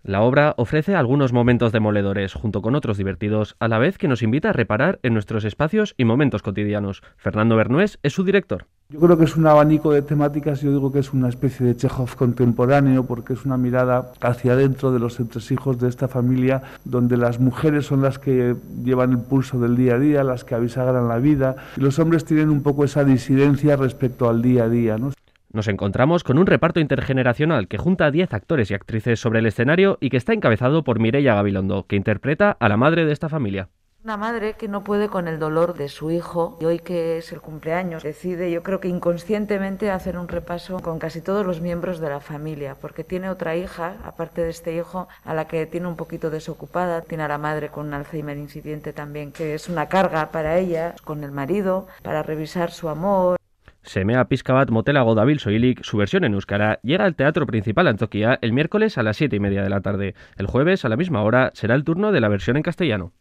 La obra ofrece algunos momentos demoledores, junto con otros divertidos, a la vez que nos invita a reparar en nuestros espacios y momentos cotidianos. Fernando Bernués es su director. Yo creo que es un abanico de temáticas, yo digo que es una especie de Chekhov contemporáneo, porque es una mirada hacia adentro de los entresijos de esta familia, donde las mujeres son las que llevan el pulso del día a día, las que avisagran la vida, y los hombres tienen un poco esa disidencia respecto al día a día, ¿no? Nos encontramos con un reparto intergeneracional que junta a 10 actores y actrices sobre el escenario y que está encabezado por Mireia Gabilondo, que interpreta a la madre de esta familia. Una madre que no puede con el dolor de su hijo y hoy que es el cumpleaños decide, yo creo que inconscientemente, hacer un repaso con casi todos los miembros de la familia, porque tiene otra hija, aparte de este hijo, a la que tiene un poquito desocupada, tiene a la madre con un Alzheimer incipiente también, que es una carga para ella, con el marido, para revisar su amor. Semea pixka bat motelago dabil soilik, su versión en euskara, llega al Teatro Principal Antzoquia el miércoles a las 7:30 de la tarde. El jueves, a la misma hora, será el turno de la versión en castellano.